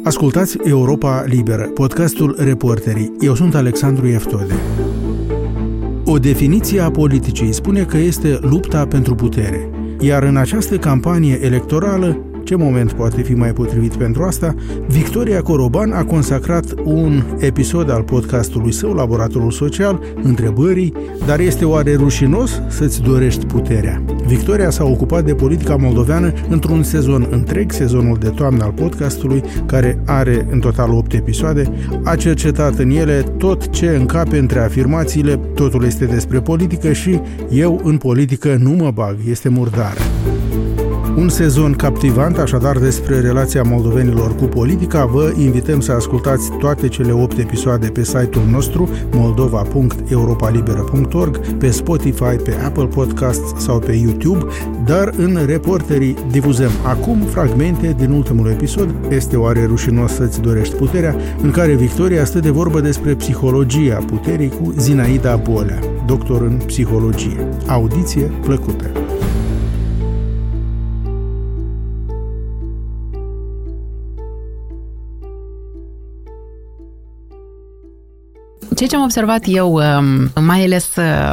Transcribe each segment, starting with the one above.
Ascultați Europa Liberă, podcastul Reporterii. Eu sunt Alexandru Eftode. O definiție a politicii spune că este lupta pentru putere. Iar în această campanie electorală, ce moment poate fi mai potrivit pentru asta, Victoria Coroban a consacrat un episod al podcastului său, Laboratorul Social, întrebării: dar este oare rușinos să-ți dorești puterea? Victoria s-a ocupat de politica moldoveană într-un sezon întreg, sezonul de toamnă al podcastului, care are în total 8 episoade. A cercetat în ele tot ce încape între afirmațiile "totul este despre politică" și "eu în politică nu mă bag, este murdară". Un sezon captivant, așadar, despre relația moldovenilor cu politica. Vă invităm să ascultați toate cele 8 episoade pe site-ul nostru moldova.europalibera.org, pe Spotify, pe Apple Podcasts sau pe YouTube, dar în Reporterii difuzăm acum fragmente din ultimul episod, Este oare rușinos să-ți dorești puterea?, în care Victoria stă de vorbă despre psihologia puterii cu Zinaida Bolea, doctor în psihologie. Audiție plăcută! Ceea ce am observat eu, mai ales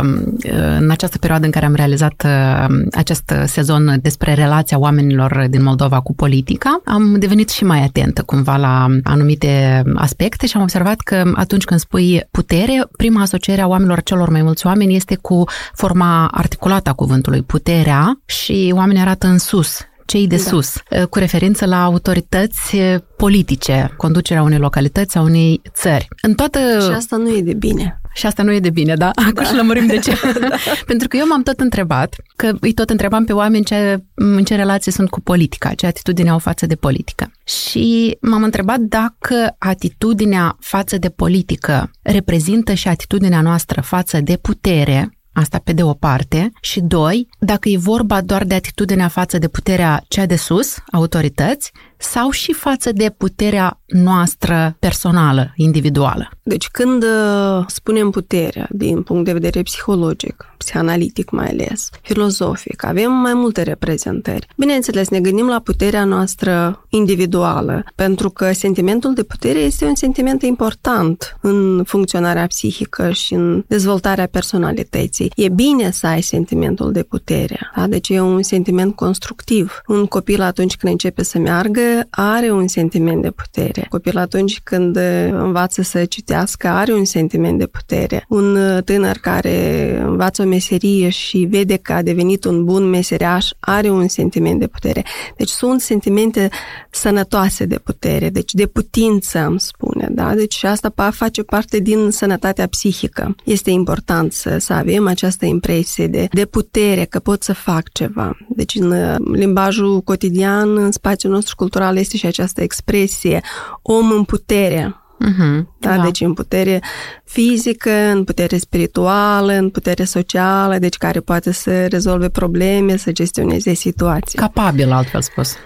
în această perioadă în care am realizat acest sezon despre relația oamenilor din Moldova cu politica, am devenit și mai atentă cumva la anumite aspecte și am observat că atunci când spui putere, prima asociere a oamenilor, celor mai mulți oameni, este cu forma articulată a cuvântului puterea și oamenii arată în sus, cei de sus, cu referință la autorități politice, conducerea unei localități, a unei țări. Și asta nu e de bine. Și asta nu e de bine, da? Acum și lămurim de ce. Da. Pentru că eu m-am tot întrebat, că îi tot întrebam pe oameni în ce relație sunt cu politica, ce atitudine au față de politică. Și m-am întrebat dacă atitudinea față de politică reprezintă și atitudinea noastră față de putere. Asta pe de o parte. Și doi, dacă e vorba doar de atitudinea față de puterea cea de sus, autorități, sau și față de puterea noastră personală, individuală. Deci când spunem puterea din punct de vedere psihologic, psihanalitic mai ales, filozofic, avem mai multe reprezentări. Bineînțeles, ne gândim la puterea noastră individuală, pentru că sentimentul de putere este un sentiment important în funcționarea psihică și în dezvoltarea personalității. E bine să ai sentimentul de putere, da? Deci e un sentiment constructiv. Un copil atunci când începe să meargă are un sentiment de putere. Copil atunci când învață să citească are un sentiment de putere. Un tânăr care învață o meserie și vede că a devenit un bun meseriaș are un sentiment de putere. Deci sunt sentimente sănătoase de putere, deci de putință, îmi spune. Da? Deci asta face parte din sănătatea psihică. Este important să avem această impresie de putere, că pot să fac ceva. Deci în limbajul cotidian, în spațiul nostru cultural, este și această expresie om în putere. Da? Deci în putere fizică, în putere spirituală, în putere socială, deci care poate să rezolve probleme, să gestioneze situații. Capabil, altfel spus.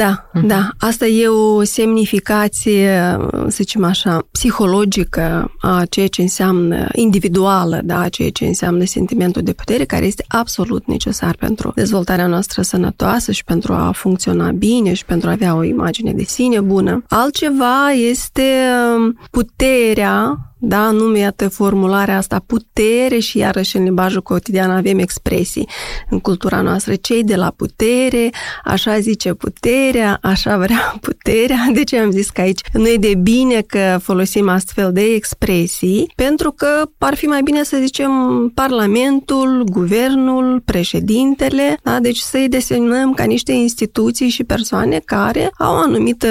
Da. Asta e o semnificație, să zicem așa, psihologică a ceea ce înseamnă individuală, da, a ceea ce înseamnă sentimentul de putere, care este absolut necesar pentru dezvoltarea noastră sănătoasă și pentru a funcționa bine și pentru a avea o imagine de sine bună. Altceva este puterea, da, nume, iată formularea asta, putere, și iarăși în limbajul cotidian avem expresii în cultura noastră. Cei de la putere, așa zice puterea, așa vrea puterea. De ce am zis că aici nu e de bine că folosim astfel de expresii? Pentru că ar fi mai bine să zicem Parlamentul, Guvernul, președintele, da? Deci să-i desemnăm ca niște instituții și persoane care au o anumită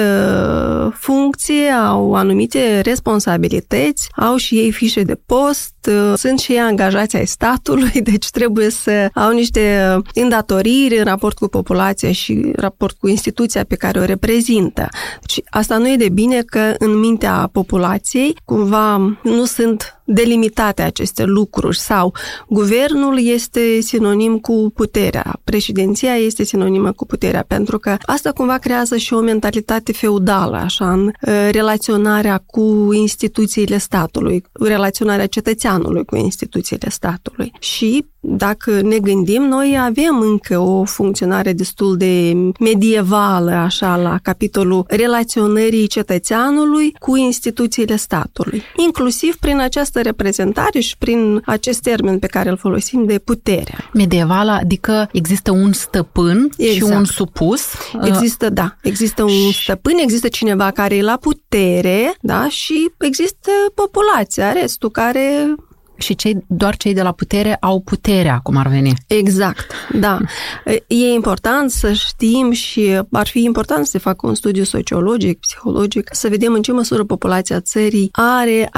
funcție, au anumite responsabilități, au și ei fișe de post, sunt și ei angajați ai statului, deci trebuie să au niște îndatoriri în raport cu populația și în raport cu instituția pe care o reprezintă. Deci asta nu e de bine că în mintea populației cumva nu sunt delimitate aceste lucruri sau guvernul este sinonim cu puterea, președinția este sinonimă cu puterea, pentru că asta cumva creează și o mentalitate feudală, așa, în relaționarea cu instituțiile statului, relaționarea cetățeanului cetățeanului cu instituțiile statului. Și dacă ne gândim, noi avem încă o funcționare destul de medievală, așa, la capitolul relaționării cetățeanului cu instituțiile statului. Inclusiv prin această reprezentare și prin acest termen pe care îl folosim de putere. Medievală, adică există un stăpân și un supus. Există un stăpân, există cineva care e la putere, da, și există populația, restul care... Și doar cei de la putere au puterea, cum ar veni. Exact, da. E important să știm și ar fi important să se facă un studiu sociologic, psihologic, să vedem în ce măsură populația țării are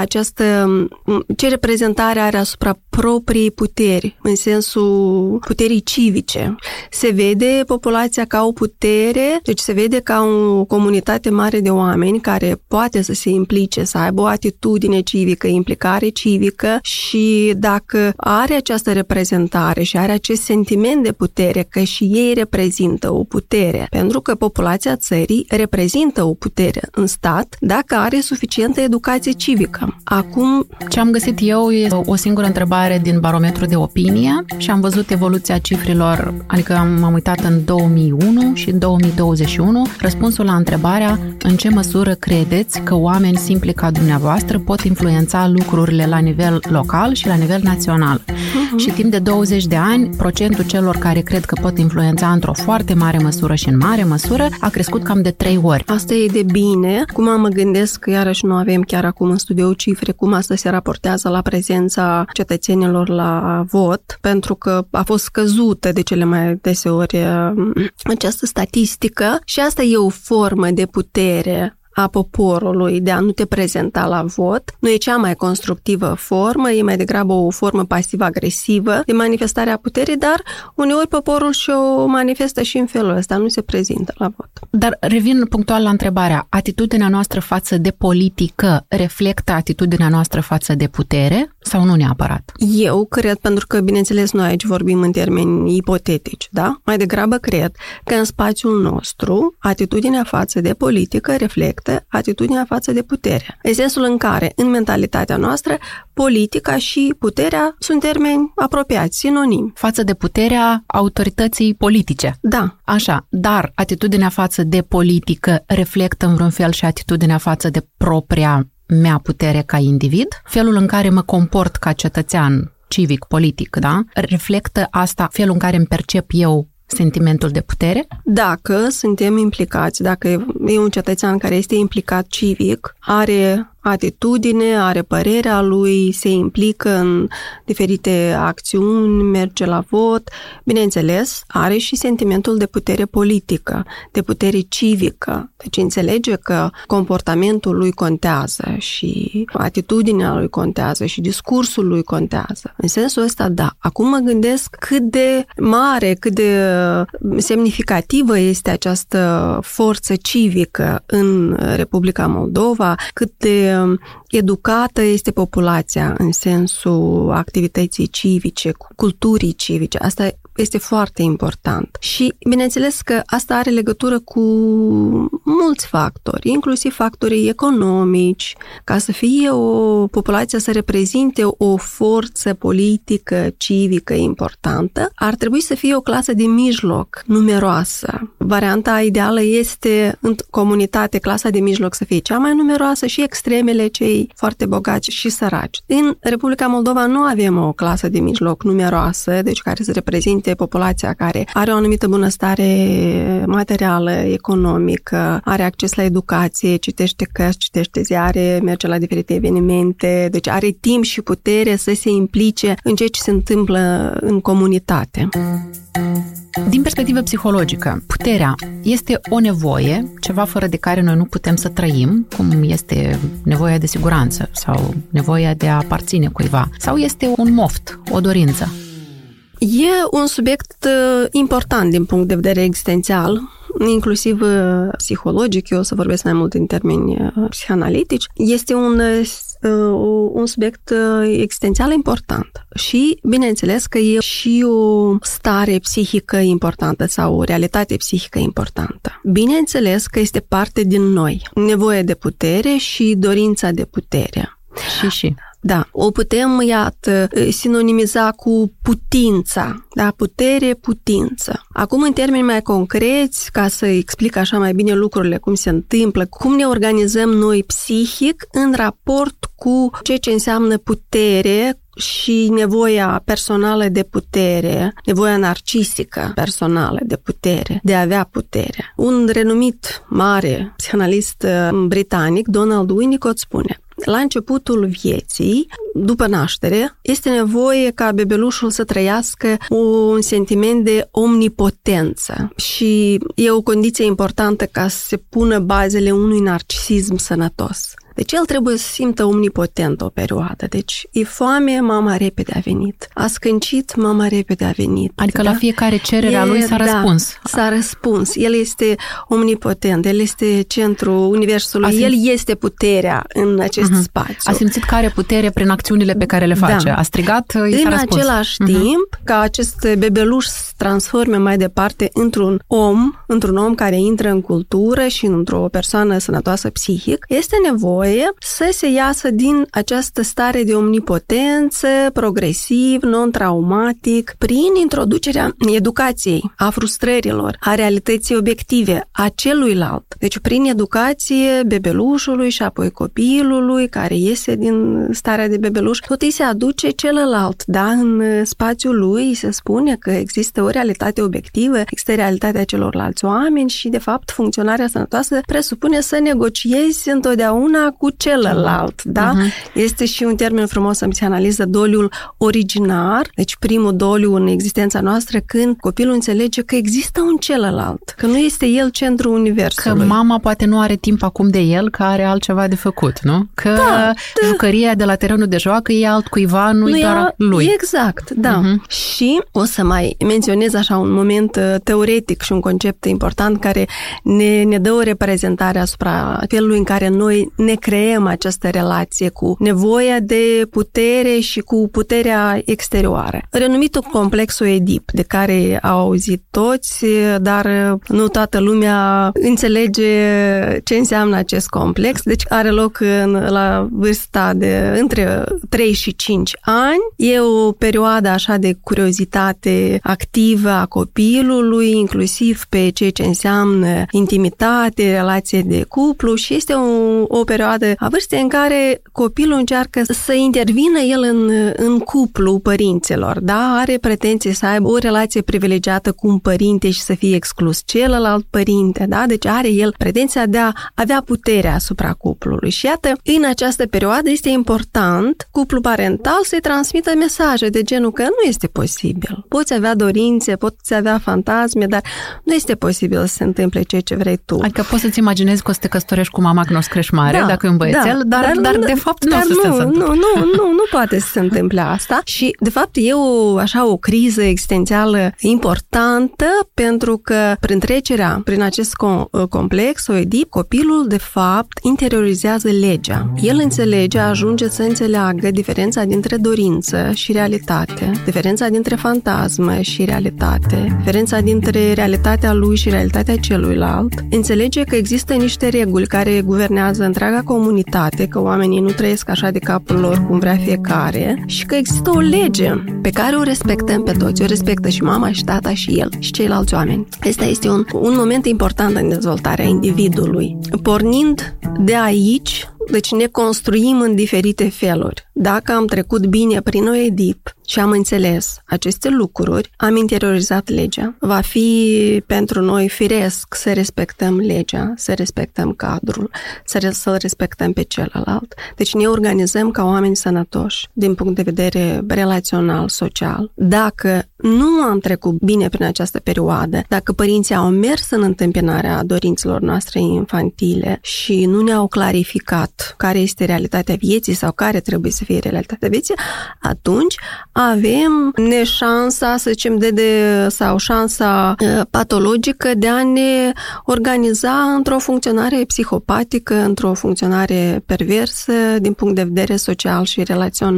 ce reprezentare are asupra propriei puteri, în sensul puterii civice. Se vede populația ca o putere, deci se vede ca o comunitate mare de oameni care poate să se implice, să aibă o atitudine civică, implicare civică. Și dacă are această reprezentare și are acest sentiment de putere, că și ei reprezintă o putere, pentru că populația țării reprezintă o putere în stat, dacă are suficientă educație civică. Acum, ce am găsit eu e o singură întrebare din barometru de opinie și am văzut evoluția cifrilor, adică m-am uitat în 2001 și în 2021, răspunsul la întrebarea în ce măsură credeți că oameni simpli ca dumneavoastră pot influența lucrurile la nivel local și la nivel național. Și timp de 20 de ani, procentul celor care cred că pot influența într-o foarte mare măsură și în mare măsură a crescut cam de 3 ori. Asta e de bine. Acum mă gândesc că iarăși nu avem chiar acum în studiu cifre cum asta se raportează la prezența cetățenilor la vot, pentru că a fost scăzută de cele mai deseori această statistică și asta e o formă de putere a poporului de a nu te prezenta la vot. Nu e cea mai constructivă formă, e mai degrabă o formă pasiv-agresivă de manifestare a puterii, dar uneori poporul și-o manifestă și în felul ăsta, nu se prezintă la vot. Dar revin punctual la întrebarea, atitudinea noastră față de politică reflectă atitudinea noastră față de putere sau nu neapărat? Eu cred, pentru că, bineînțeles, noi aici vorbim în termeni ipotetici, da? Mai degrabă cred că în spațiul nostru atitudinea față de politică reflectă atitudinea față de putere. În sensul în care, în mentalitatea noastră, politica și puterea sunt termeni apropiați, sinonimi. Față de puterea autorității politice. Da. Așa, dar atitudinea față de politică reflectă în vreun fel și atitudinea față de propria mea putere ca individ? Felul în care mă comport ca cetățean civic, politic, da? Reflectă asta felul în care îmi percep eu sentimentul de putere? Dacă suntem implicați, dacă e un cetățean care este implicat civic, are atitudine, are părerea lui, se implică în diferite acțiuni, merge la vot, bineînțeles, are și sentimentul de putere politică, de putere civică. Deci înțelege că comportamentul lui contează și atitudinea lui contează și discursul lui contează. În sensul ăsta, da. Acum mă gândesc cât de mare, cât de semnificativă este această forță civică în Republica Moldova, cât de educată este populația în sensul activității civice, culturii civice. Asta este foarte important. Și, bineînțeles că asta are legătură cu mulți factori, inclusiv factorii economici. Ca să fie o populație să reprezinte o forță politică, civică importantă, ar trebui să fie o clasă de mijloc numeroasă. Varianta ideală este în comunitate clasa de mijloc să fie cea mai numeroasă și extremele cei foarte bogați și săraci. În Republica Moldova nu avem o clasă de mijloc numeroasă, deci care să reprezinte populația care are o anumită bunăstare materială, economică, are acces la educație, citește cărți, citește ziare, merge la diferite evenimente, deci are timp și putere să se implice în ceea ce se întâmplă în comunitate. Din perspectivă psihologică, puterea este o nevoie, ceva fără de care noi nu putem să trăim, cum este nevoia de siguranță sau nevoia de a aparține cuiva, sau este un moft, o dorință? E un subiect important din punct de vedere existențial, inclusiv psihologic, eu o să vorbesc mai mult în termeni psihanalitici. Este un subiect existențial important și, bineînțeles, că e și o stare psihică importantă sau o realitate psihică importantă. Bineînțeles că este parte din noi, nevoia de putere și dorința de putere. Și. Da, o putem, iată, sinonimiza cu putința, da, putere, putință. Acum, în termeni mai concreți, ca să explic așa mai bine lucrurile, cum se întâmplă, cum ne organizăm noi psihic în raport cu ceea ce înseamnă putere și nevoia personală de putere, nevoia narcisică personală de putere, de a avea putere. Un renumit mare psihanalist britanic, Donald Winnicott, spune: la începutul vieții, după naștere, este nevoie ca bebelușul să trăiască un sentiment de omnipotență și e o condiție importantă ca să se pună bazele unui narcisism sănătos. Deci el trebuie să simtă omnipotent o perioadă. Deci e foame, mama repede a venit. A scâncit, mama repede a venit. Adică la fiecare cerere a lui s-a răspuns. S-a răspuns. El este omnipotent, el este centrul universului, el este puterea în acest spațiu. A simțit că are putere prin acțiunile pe care le face. A strigat, i s-a răspuns. În același timp, ca acest bebeluș să se transforme mai departe într-un om care intră în cultură și într-o persoană sănătoasă psihic, este nevoie să se iasă din această stare de omnipotență, progresiv, non-traumatic, prin introducerea educației, a frustrărilor, a realității obiective, a celuilalt. Deci prin educație bebelușului și apoi copilului care iese din starea de bebeluș, tot îi se aduce celălalt, da? În spațiul lui îi se spune că există o realitate obiectivă, există realitatea celorlalți oameni și, de fapt, funcționarea sănătoasă presupune să negociezi întotdeauna cu celălalt, da? Este și un termen frumos în psihanaliză, doliul originar, deci primul doliu în existența noastră, când copilul înțelege că există un celălalt, că nu este el centrul universului. Că mama poate nu are timp acum de el, că are altceva de făcut, nu? Că jucăria de la terenul de joacă e altcuiva, nu e doar lui. Exact, da. Și o să mai menționez așa un moment teoretic și un concept important care ne dă o reprezentare asupra felului în care noi ne creăm această relație cu nevoia de putere și cu puterea exterioară. Renumitul complex Oedip, de care au auzit toți, dar nu toată lumea înțelege ce înseamnă acest complex. Deci are loc la vârsta de între 3 și 5 ani. E o perioadă așa de curiozitate activă a copilului, inclusiv pe ceea ce înseamnă intimitate, relație de cuplu și este o perioadă a vârstei în care copilul încearcă să intervină el în cuplu părinților, da? Are pretenții să aibă o relație privilegiată cu un părinte și să fie exclus celălalt părinte, da? Deci are el pretenția de a avea puterea asupra cuplului. Și iată, în această perioadă este important cuplul parental să-i transmită mesaje de genul că nu este posibil. Poți avea dorințe, poți avea fantasme, dar nu este posibil să se întâmple ceea ce vrei tu. Adică poți să-ți imaginezi că o să te căsătorești cu mama când o să crești mare, dacă e un băiețel, dar de fapt nu poate să se întâmple asta. Și, de fapt, e o criză existențială importantă pentru că prin trecerea prin acest complex Oedip, copilul, de fapt, interiorizează legea. El ajunge să înțeleagă diferența dintre dorință și realitate, diferența dintre fantasmă și realitate, diferența dintre realitatea lui și realitatea celuilalt. Înțelege că există niște reguli care guvernează întreaga comunitate, că oamenii nu trăiesc așa de capul lor cum vrea fiecare și că există o lege pe care o respectăm pe toți. O respectă și mama și tata și el și ceilalți oameni. Asta este un moment important în dezvoltarea individului. Pornind de aici, deci ne construim în diferite feluri. Dacă am trecut bine prin Oedip și am înțeles aceste lucruri, am interiorizat legea. Va fi pentru noi firesc să respectăm legea, să respectăm cadrul, să-l respectăm pe celălalt. Deci ne organizăm ca oameni sănătoși din punct de vedere relațional, social. Dacă nu am trecut bine prin această perioadă, dacă părinții au mers în întâmpinarea dorințelor noastre infantile și nu ne-au clarificat care este realitatea vieții sau care trebuie să fie realitatea vieții, atunci avem neșansa, să zicem, sau șansa patologică de a ne organiza într-o funcționare psihopatică, într-o funcționare perversă din punct de vedere social și relațional.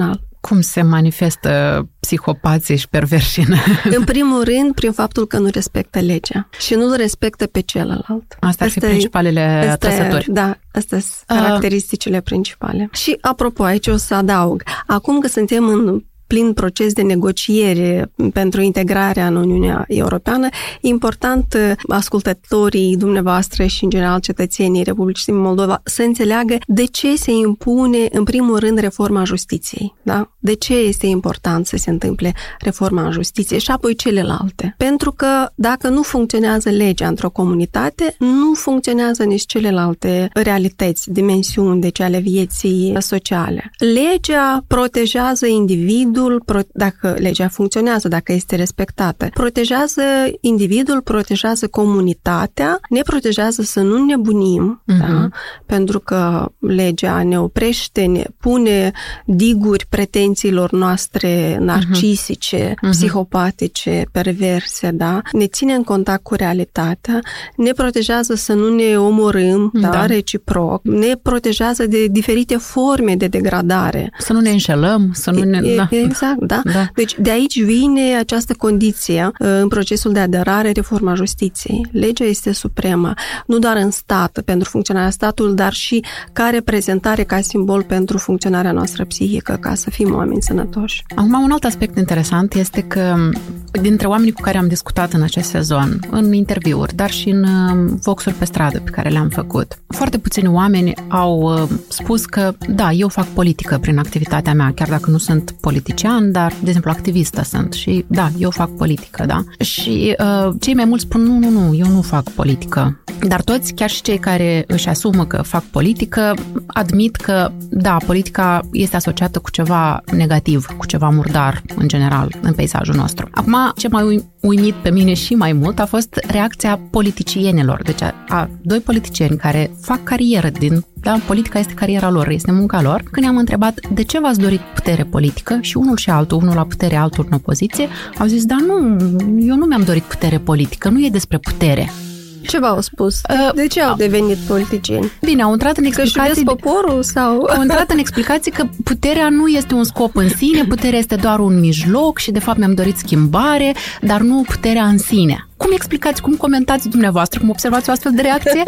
Cum se manifestă psihopații și perversiunea? În primul rând, prin faptul că nu respectă legea și nu-l respectă pe celălalt. Asta ar fi principalele trăsături. Da, astea sunt caracteristicile principale. Și, apropo, aici o să adaug. Acum că suntem în plin proces de negociere pentru integrarea în Uniunea Europeană, e important ascultătorii dumneavoastră și, în general, cetățenii Republicii Moldova să înțeleagă de ce se impune, în primul rând, reforma justiției. Da? De ce este important să se întâmple reforma justiției și apoi celelalte. Pentru că dacă nu funcționează legea într-o comunitate, nu funcționează nici celelalte realități, dimensiuni, deci ale vieții sociale. Legea protejează individul, dacă legea funcționează, dacă este respectată. Protejează individul, protejează comunitatea, ne protejează să nu nebunim, da? Pentru că legea ne oprește, ne pune diguri pretențiilor noastre narcisice, psihopatice, perverse, da? Ne ține în contact cu realitatea, ne protejează să nu ne omorâm, da? Reciproc, ne protejează de diferite forme de degradare. Să nu ne înșelăm, să nu ne... Exact, da? Deci de aici vine această condiție în procesul de aderare, reforma justiției. Legea este supremă, nu doar în stat, pentru funcționarea statului, dar și ca reprezentare, ca simbol pentru funcționarea noastră psihică, ca să fim oameni sănătoși. Acum, un alt aspect interesant este că dintre oamenii cu care am discutat în acest sezon, în interviuri, dar și în voxuri pe stradă pe care le-am făcut, foarte puțini oameni au spus că, da, eu fac politică prin activitatea mea, chiar dacă nu sunt politician, dar, de exemplu, activistă sunt și, da, eu fac politică, da? Și cei mai mulți spun, nu, eu nu fac politică. Dar toți, chiar și cei care își asumă că fac politică, admit că, da, politica este asociată cu ceva negativ, cu ceva murdar, în general, în peisajul nostru. Acum, ce m-a uimit pe mine și mai mult a fost reacția politicienilor. Deci a doi politicieni care fac carieră politica este cariera lor, este munca lor. Când i-am întrebat de ce v-ați dorit putere politică și unul și altul, unul la putere, altul în opoziție, au zis, da, nu, eu nu mi-am dorit putere politică, nu e despre putere. Ce v-au spus? De ce au devenit politicieni? Bine, au intrat în explicații... Că poporul sau... Au intrat în explicații că puterea nu este un scop în sine, puterea este doar un mijloc și de fapt mi-am dorit schimbare, dar nu puterea în sine. Cum explicați, cum comentați dumneavoastră, cum observați o astfel de reacție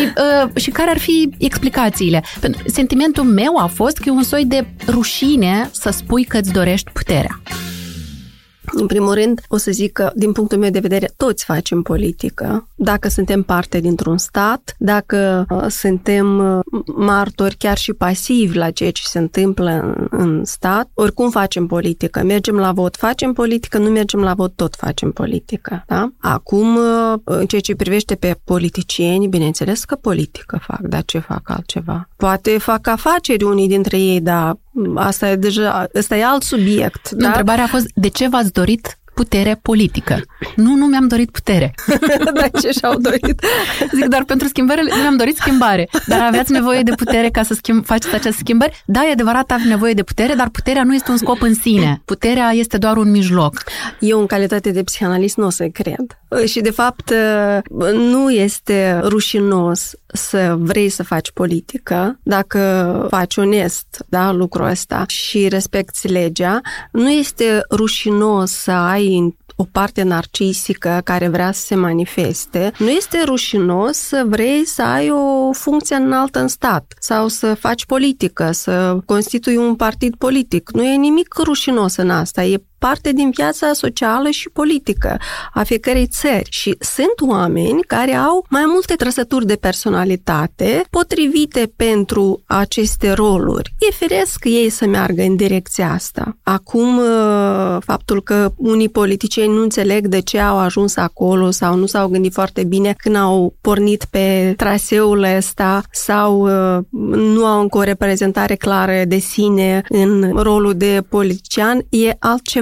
și care ar fi explicațiile? Sentimentul meu a fost că e un soi de rușine să spui că îți dorești puterea. În primul rând, o să zic că, din punctul meu de vedere, toți facem politică. Dacă suntem parte dintr-un stat, dacă suntem martori chiar și pasivi la ceea ce se întâmplă în stat, oricum facem politică. Mergem la vot, facem politică, nu mergem la vot, tot facem politică. Da? Acum, în ceea ce privește pe politicieni, bineînțeles că politică fac, dar ce fac altceva? Poate fac afaceri unii dintre ei, dar asta e alt subiect. Da? Întrebarea a fost, de ce v-ați dorit putere politică? Nu mi-am dorit putere. Dar ce și-au dorit? Zic, dar pentru schimbări mi-am dorit schimbare. Dar aveați nevoie de putere ca să faceți aceste schimbări? Da, e adevărat, aveți nevoie de putere, dar puterea nu este un scop în sine. Puterea este doar un mijloc. Eu, în calitate de psihanalist, nu o să cred. Și, de fapt, nu este rușinos să vrei să faci politică, dacă faci onest, da, lucrul ăsta și respecti legea, nu este rușinos să ai o parte narcisică care vrea să se manifeste, nu este rușinos să vrei să ai o funcție înaltă în stat sau să faci politică, să constitui un partid politic. Nu e nimic rușinos în asta, e parte din viața socială și politică a fiecărei țări. Și sunt oameni care au mai multe trăsături de personalitate potrivite pentru aceste roluri. E firesc ei să meargă în direcția asta. Acum, faptul că unii politicieni nu înțeleg de ce au ajuns acolo sau nu s-au gândit foarte bine când au pornit pe traseul ăsta sau nu au încă o reprezentare clară de sine în rolul de politician, e altceva.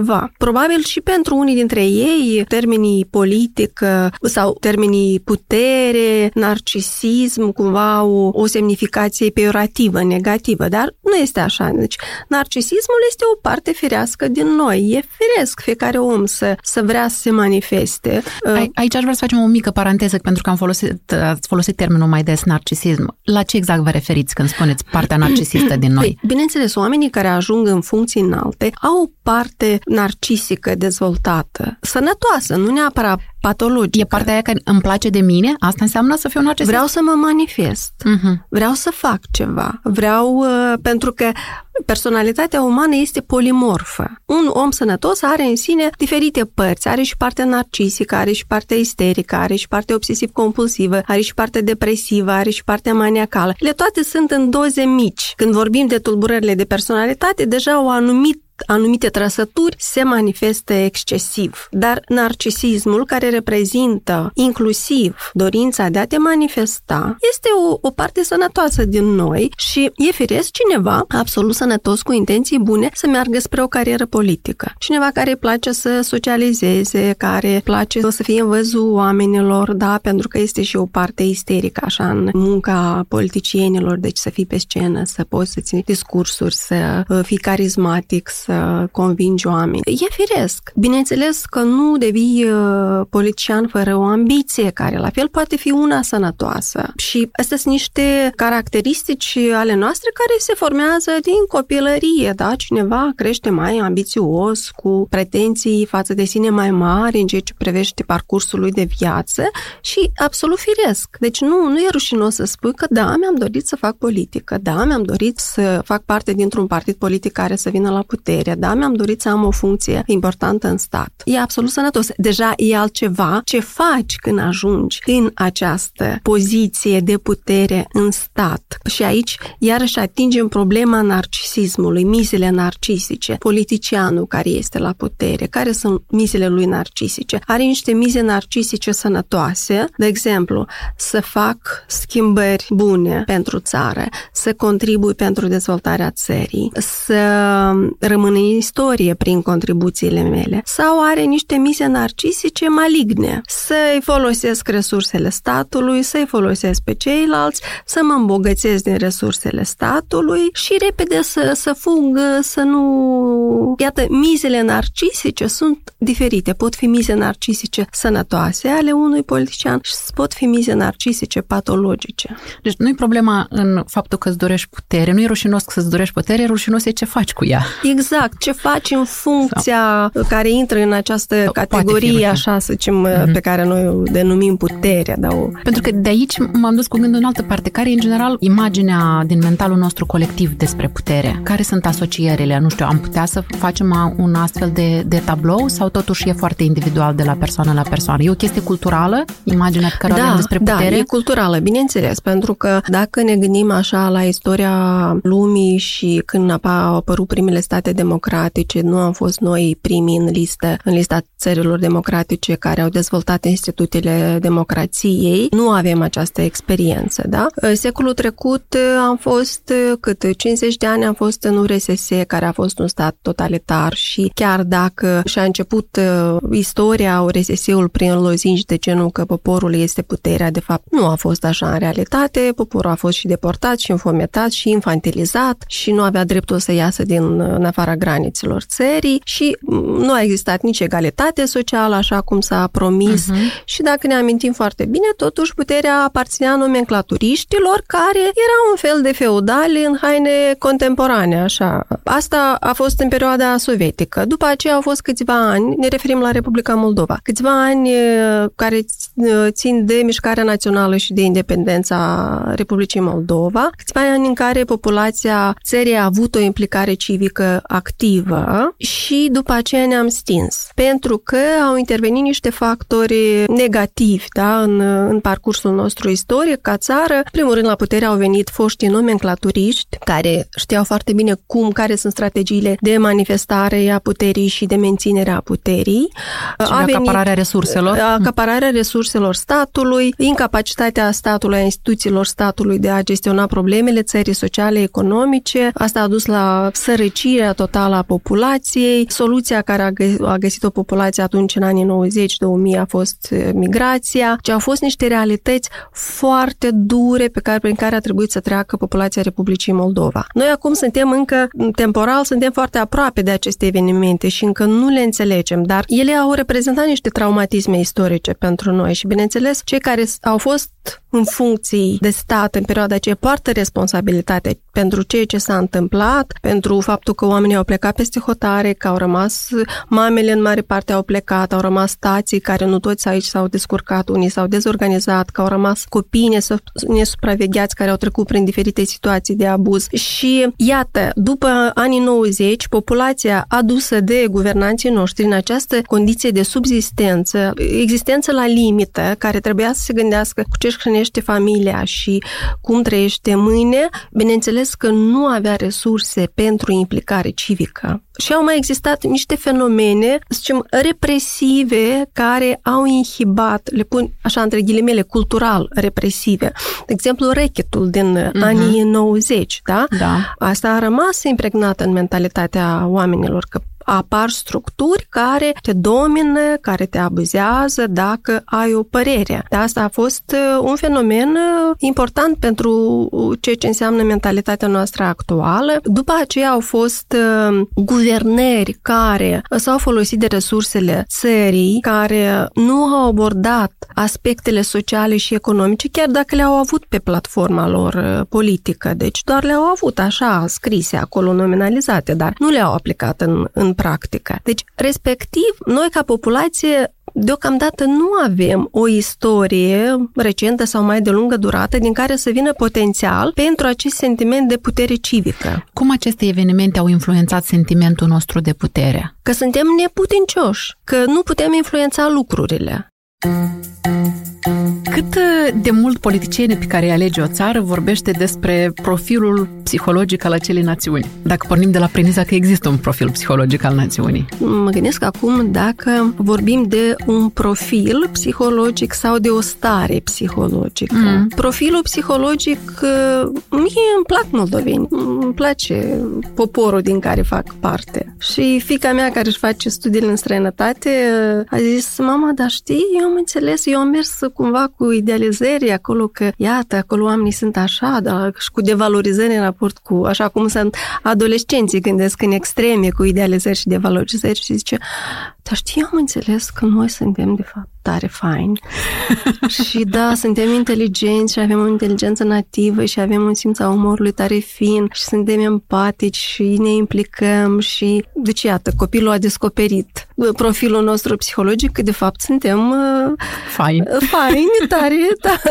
ceva. Probabil și pentru unii dintre ei, termenii politică sau termenii putere, narcisism, cumva au o semnificație peiorativă, negativă, dar nu este așa. Deci, narcisismul este o parte firească din noi. E firesc fiecare om să vrea să se manifeste. Aici aș vrea să facem o mică paranteză, pentru că ați folosit termenul mai des, narcisism. La ce exact vă referiți când spuneți partea narcisistă din noi? Bineînțeles, oamenii care ajung în funcții înalte au o parte narcisică dezvoltată, sănătoasă, nu neapărat patologică. E partea aia că îmi place de mine? Asta înseamnă să fiu narcisist? Vreau să mă manifest. Vreau să fac ceva. Pentru că personalitatea umană este polimorfă. Un om sănătos are în sine diferite părți. Are și partea narcisică, are și partea isterică, are și partea obsesiv-compulsivă, are și partea depresivă, are și partea maniacală. Le toate sunt în doze mici. Când vorbim de tulburările de personalitate, deja anumite trăsături se manifestă excesiv. Dar narcisismul, care reprezintă inclusiv dorința de a te manifesta, este o parte sănătoasă din noi și e firesc cineva absolut sănătos cu intenții bune să meargă spre o carieră politică. Cineva care îi place să socializeze, care îi place să fie în văzul oamenilor, da, pentru că este și o parte isterică așa în munca politicienilor, deci să fii pe scenă, să poți să ții discursuri, să fii carismatic, să convingi oameni. E firesc. Bineînțeles că nu devii politician fără o ambiție, care la fel poate fi una sănătoasă. Și astea sunt niște caracteristici ale noastre care se formează din copilărie, da? Cineva crește mai ambițios, cu pretenții față de sine mai mari în ceea ce privește parcursul lui de viață și absolut firesc. Deci nu e rușinos să spui că da, mi-am dorit să fac politică, da, mi-am dorit să fac parte dintr-un partid politic care să vină la putere, da, mi-am dorit să am o funcție importantă în stat. E absolut sănătos. Deja e altceva ce faci când ajungi în această poziție de putere în stat. Și aici, iarăși, atingem problema narcisismului, mizele narcisice. Politicianul care este la putere, care sunt mizele lui narcisice? Are niște mize narcisice sănătoase, de exemplu, să fac schimbări bune pentru țară, să contribui pentru dezvoltarea țării, să rămână în istorie prin contribuțiile mele. Sau are niște mize narcisice maligne, să-i folosesc resursele statului, să-i folosesc pe ceilalți, să mă îmbogățesc din resursele statului și repede să fug, să nu... Iată, mizele narcisice sunt diferite. Pot fi mize narcisice sănătoase ale unui politician și pot fi mize narcisice patologice. Deci nu e problema în faptul că îți dorești putere, nu e rușinos că îți dorești putere, e rușinos e ce faci cu ea. Exact, ce faci în funcția care intră în această categorie, așa să zicem, pe care noi o denumim puterea. Pentru că de aici m-am dus cu gândul în altă parte. Care e, în general, imaginea din mentalul nostru colectiv despre putere? Care sunt asocierile? Nu știu, am putea să facem un astfel de tablou sau totuși e foarte individual de la persoană la persoană? E o chestie culturală, imaginea pe care o avem despre putere? Da, e culturală, bineînțeles, pentru că dacă ne gândim așa la istoria lumii și când au apărut primele state democratice, nu am fost noi primii în lista țărilor democratice care au dezvoltat institutele democrației, nu avem această experiență, da? Secolul trecut am fost, 50 de ani am fost în URSS, care a fost un stat totalitar și chiar dacă și-a început istoria URSS-ul prin lozinci de genul că poporul este puterea, de fapt nu a fost așa în realitate, poporul a fost și deportat și înfometat și infantilizat și nu avea dreptul să iasă în afara granițelor țării și nu a existat nici egalitate socială, așa cum s-a promis și dacă ne amintim foarte bine, totuși puterea aparținea nomenclaturiștilor care erau un fel de feudali în haine contemporane, așa. Asta a fost în perioada sovietică. După aceea au fost câțiva ani, ne referim la Republica Moldova, câțiva ani care țin de mișcarea națională și de independența Republicii Moldova, câțiva ani în care populația țării a avut o implicare civică activă și după aceea ne-am stins. Pentru că au intervenit niște factori negativi, da, în parcursul nostru istoric ca țară. În primul rând, la putere au venit foștii nomenclaturiști care știau foarte bine care sunt strategiile de manifestare a puterii și de menținere a puterii. Acapararea resurselor. Acapararea resurselor statului, incapacitatea statului, a instituțiilor statului de a gestiona problemele țării sociale, economice. Asta a dus la sărăcirea totală totală a populației. Soluția care a găsit-o populația atunci în anii 90-2000 a fost migrația, ci au fost niște realități foarte dure prin care a trebuit să treacă populația Republicii Moldova. Noi acum temporal suntem foarte aproape de aceste evenimente și încă nu le înțelegem, dar ele au reprezentat niște traumatisme istorice pentru noi și, bineînțeles, cei care au fost în funcții de stat în perioada aceea poartă responsabilitate pentru ceea ce s-a întâmplat, pentru faptul că oamenii au plecat peste hotare, că au rămas, mamele în mare parte au plecat, au rămas tații care nu toți aici s-au descurcat, unii s-au dezorganizat, că au rămas copii nesupravegheați care au trecut prin diferite situații de abuz. Și iată, după anii 90, populația adusă de guvernanții noștri în această condiție de subzistență, existență la limită, care trebuia să se gândească cu ce-și hrănește familia și cum trăiește mâine, bineînțeles că nu avea resurse pentru implicare civică. Și au mai existat niște fenomene, să zicem, represive care au inhibat, le pun așa între ghilimele, cultural represive. De exemplu, rechetul din anii 90, da? Asta a rămas impregnată în mentalitatea oamenilor, că apar structuri care te domină, care te abuzează dacă ai o părere. De asta a fost un fenomen important pentru ceea ce înseamnă mentalitatea noastră actuală. După aceea au fost guvernări care s-au folosit de resursele țării, care nu au abordat aspectele sociale și economice, chiar dacă le-au avut pe platforma lor politică. Deci doar le-au avut așa scrise acolo, nominalizate, dar nu le-au aplicat în practică. Deci, respectiv, noi ca populație deocamdată nu avem o istorie recentă sau mai de lungă durată din care să vină potențial pentru acest sentiment de putere civică. Cum aceste evenimente au influențat sentimentul nostru de putere? Că suntem neputincioși, că nu putem influența lucrurile. Cât de mult politicienii pe care îi alege o țară vorbește despre profilul psihologic al acelei națiuni? Dacă pornim de la premisa că există un profil psihologic al națiunii. Mă gândesc acum dacă vorbim de un profil psihologic sau de o stare psihologică. Profilul psihologic, mie îmi plac moldoveni, îmi place poporul din care fac parte. Și fiica mea care își face studiile în străinătate a zis, mama, dar știi, eu am înțeles, eu am mers cumva cu idealizări acolo, că iată, acolo oamenii sunt așa, dar și cu devalorizări în raport cu, așa cum sunt adolescenții, gândesc în extreme cu idealizări și devalorizări și zice, dar știi, eu am înțeles că noi suntem de fapt tare faini și da, suntem inteligenți și avem o inteligență nativă și avem un simț a umorului tare fin și suntem empatici și ne implicăm și, deci iată, copilul a descoperit profilul nostru psihologic, că de fapt suntem faini tare, da.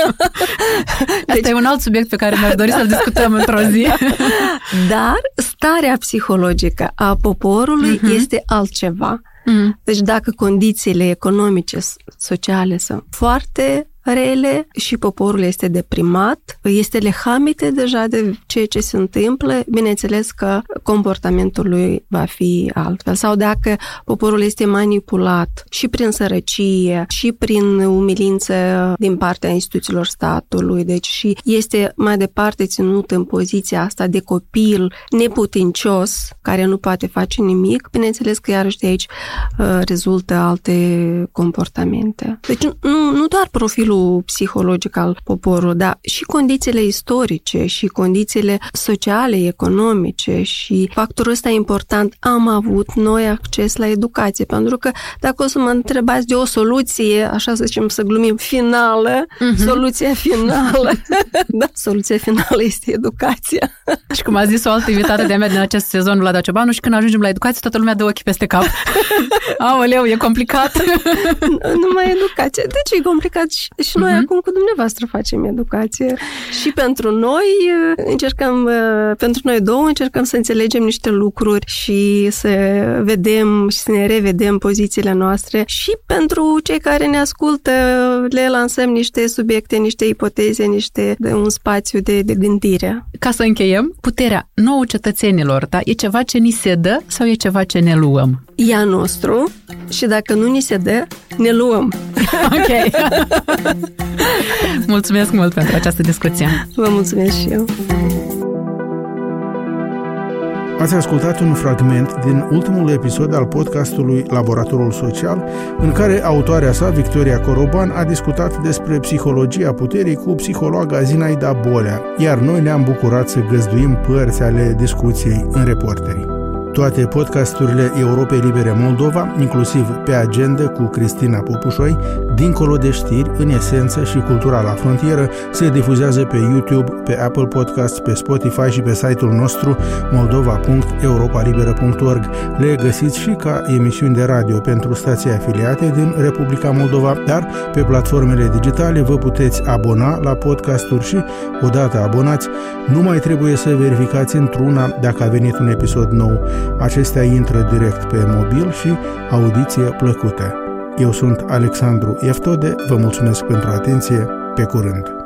Deci, asta e un alt subiect pe care mi-aș dori să-l discutăm într-o zi. Dar starea psihologică a poporului este altceva. Deci dacă condițiile economice, sociale sunt foarte rele și poporul este deprimat, este lehamite deja de ceea ce se întâmplă, bineînțeles că comportamentul lui va fi altfel. Sau dacă poporul este manipulat și prin sărăcie, și prin umilință din partea instituțiilor statului, deci și este mai departe ținut în poziția asta de copil neputincios, care nu poate face nimic, bineînțeles că iarăși de aici rezultă alte comportamente. Deci nu doar profilul psihologic al poporului, dar și condițiile istorice și condițiile sociale, economice și factorul ăsta important, am avut noi acces la educație, pentru că dacă o să mă întrebați de o soluție, așa să zicem, să glumim, finală, soluția finală, da, soluția finală este educația. Și cum a zis o altă invitată de-a mea din acest sezon, Vlada Ciobanu, și când ajungem la educație, toată lumea dă ochii peste cap. Aoleu, e complicat. Numai educație. De ce e complicat? Și noi acum cu dumneavoastră facem educație. Și pentru noi încercăm, pentru noi două, încercăm să înțelegem niște lucruri și să vedem și să ne revedem pozițiile noastre. Și pentru cei care ne ascultă, le lansăm niște subiecte, niște ipoteze, un spațiu de gândire. Ca să încheiem, puterea nouă cetățenilor, da? E ceva ce ni se dă sau e ceva ce ne luăm? E a nostru și dacă nu ni se dă, ne luăm. Ok. Mulțumesc mult pentru această discuție. Vă mulțumesc și eu. Ați ascultat un fragment din ultimul episod al podcastului Laboratorul Social, în care autoarea sa, Victoria Coroban, a discutat despre psihologia puterii cu psihologa Zinaida Bolea, iar noi ne-am bucurat să găzduim părți ale discuției în Reporterii. Toate podcasturile Europei Libere Moldova, inclusiv Pe Agenda cu Cristina Popușoi, Dincolo de știri, În esență și Cultura la frontieră, se difuzează pe YouTube, pe Apple Podcasts, pe Spotify și pe site-ul nostru moldova.europalibera.org. Le găsiți și ca emisiuni de radio pentru stații afiliate din Republica Moldova, dar pe platformele digitale vă puteți abona la podcasturi și, odată abonați, nu mai trebuie să verificați într-una dacă a venit un episod nou. Acestea intră direct pe mobil și audiție plăcută. Eu sunt Alexandru Eftode, vă mulțumesc pentru atenție, pe curând!